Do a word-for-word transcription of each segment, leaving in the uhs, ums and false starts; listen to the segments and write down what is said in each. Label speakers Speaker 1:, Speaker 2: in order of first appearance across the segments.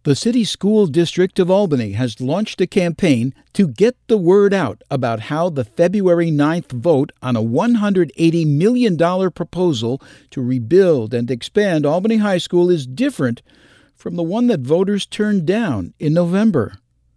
Speaker 1: The City School District of Albany has launched a campaign to get the word out about how the February ninth vote on a one hundred eighty million dollars proposal to rebuild and expand Albany High School is different from the one that voters turned down in November.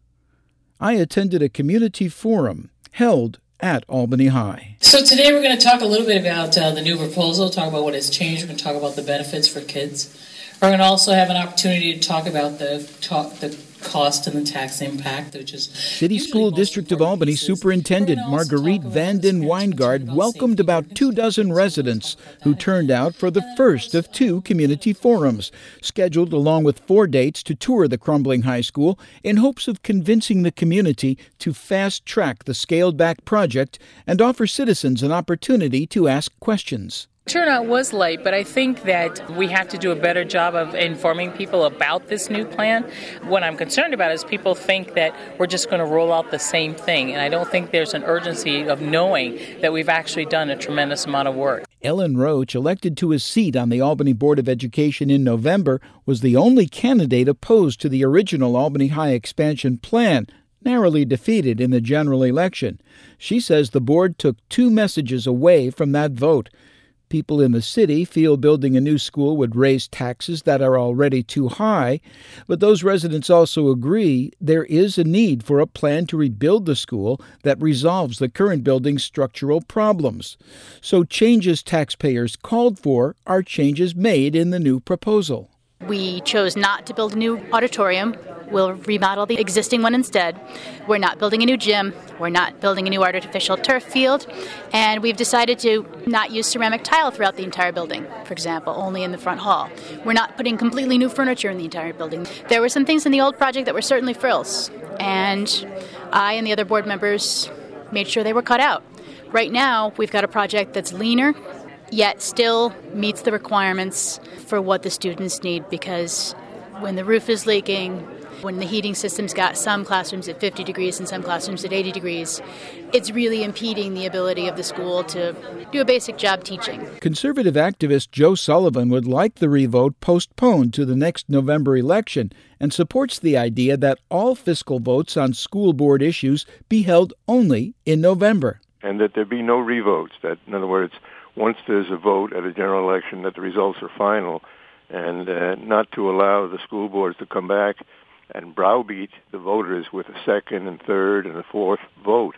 Speaker 1: I attended a community forum held at Albany High.
Speaker 2: So today we're going to talk a little bit about uh, the new proposal, talk about what has changed, we're going to talk about the benefits for kids. We're going to also have an opportunity to talk about the talk, the cost and the tax impact, which is
Speaker 1: City School District of Albany Superintendent Marguerite Vanden Weingard welcomed about two dozen residents who turned out for the first of two community forums, scheduled along with four dates to tour the crumbling high school in hopes of convincing the community to fast-track the scaled-back project and offer citizens an opportunity to ask questions.
Speaker 3: Turnout was light, but I think that we have to do a better job of informing people about this new plan. What I'm concerned about is people think that we're just going to roll out the same thing, and I don't think there's an urgency of knowing that we've actually done a tremendous amount of work.
Speaker 1: Ellen Roach, elected to a seat on the Albany Board of Education in November, was the only candidate opposed to the original Albany High expansion plan, narrowly defeated in the general election. She says the board took two messages away from that vote. People in the city feel building a new school would raise taxes that are already too high, but those residents also agree there is a need for a plan to rebuild the school that resolves the current building's structural problems. So changes taxpayers called for are changes made in the new proposal.
Speaker 4: We chose not to build a new auditorium. We'll remodel the existing one instead. We're not building a new gym. We're not building a new artificial turf field. And we've decided to not use ceramic tile throughout the entire building, for example, only in the front hall. We're not putting completely new furniture in the entire building. There were some things in the old project that were certainly frills, and I and the other board members made sure they were cut out. Right now, we've got a project that's leaner, yet still meets the requirements for what the students need, because when the roof is leaking, when the heating system's got some classrooms at fifty degrees and some classrooms at eighty degrees, it's really impeding the ability of the school to do a basic job teaching.
Speaker 1: Conservative activist Joe Sullivan would like the revote postponed to the next November election and supports the idea that all fiscal votes on school board issues be held only in November.
Speaker 5: And that there be no revotes, that, in other words, once there's a vote at a general election, that the results are final, and uh, not to allow the school boards to come back and browbeat the voters with a second and third and a fourth vote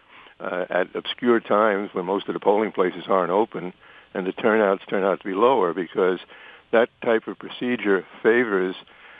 Speaker 5: uh, at obscure times when most of the polling places aren't open, and the turnouts turn out to be lower, because that type of procedure favors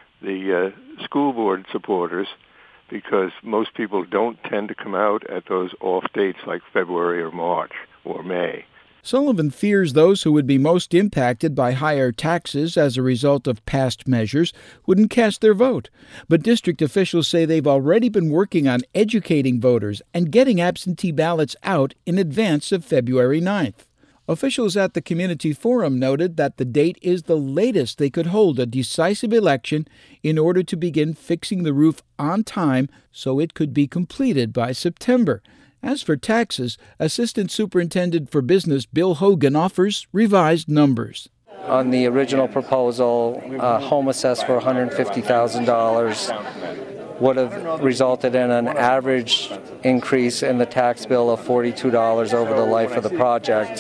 Speaker 5: the uh, school board supporters, because most people don't tend to come out at those off dates like February or March or May.
Speaker 1: Sullivan fears those who would be most impacted by higher taxes as a result of past measures wouldn't cast their vote. But district officials say they've already been working on educating voters and getting absentee ballots out in advance of February ninth. Officials at the community forum noted that the date is the latest they could hold a decisive election in order to begin fixing the roof on time so it could be completed by September. As for taxes, Assistant Superintendent for Business Bill Hogan offers revised numbers.
Speaker 6: On the original proposal, uh, home assessed for one hundred fifty thousand dollars would have resulted in an average increase in the tax bill of forty-two dollars over the life of the project.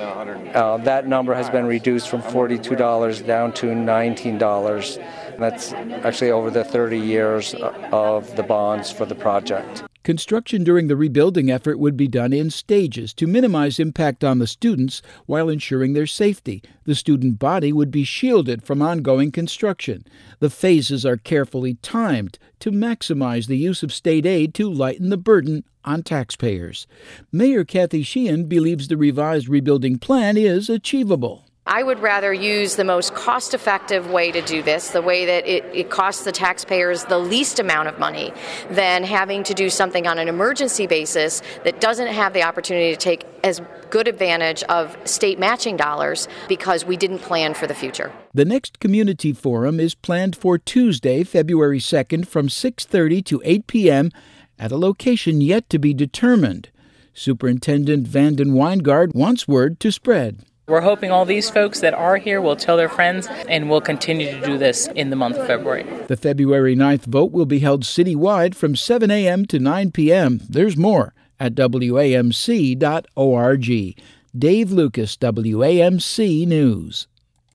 Speaker 6: Uh, that number has been reduced from forty-two dollars down to nineteen dollars. That's actually over the thirty years of the bonds for the project.
Speaker 1: Construction during the rebuilding effort would be done in stages to minimize impact on the students while ensuring their safety. The student body would be shielded from ongoing construction. The phases are carefully timed to maximize the use of state aid to lighten the burden on taxpayers. Mayor Kathy Sheehan believes the revised rebuilding plan is achievable.
Speaker 7: I would rather use the most cost-effective way to do this, the way that it, it costs the taxpayers the least amount of money, than having to do something on an emergency basis that doesn't have the opportunity to take as good advantage of state matching dollars because we didn't plan for the future.
Speaker 1: The next community forum is planned for Tuesday, February second from six thirty to eight p.m. at a location yet to be determined. Superintendent Vanden Weingard wants word to spread.
Speaker 3: We're hoping all these folks that are here will tell their friends, and we'll continue to do this in the month of February.
Speaker 1: The February ninth vote will be held citywide from seven a.m. to nine p.m. There's more at W A M C dot org. Dave Lucas, W A M C News.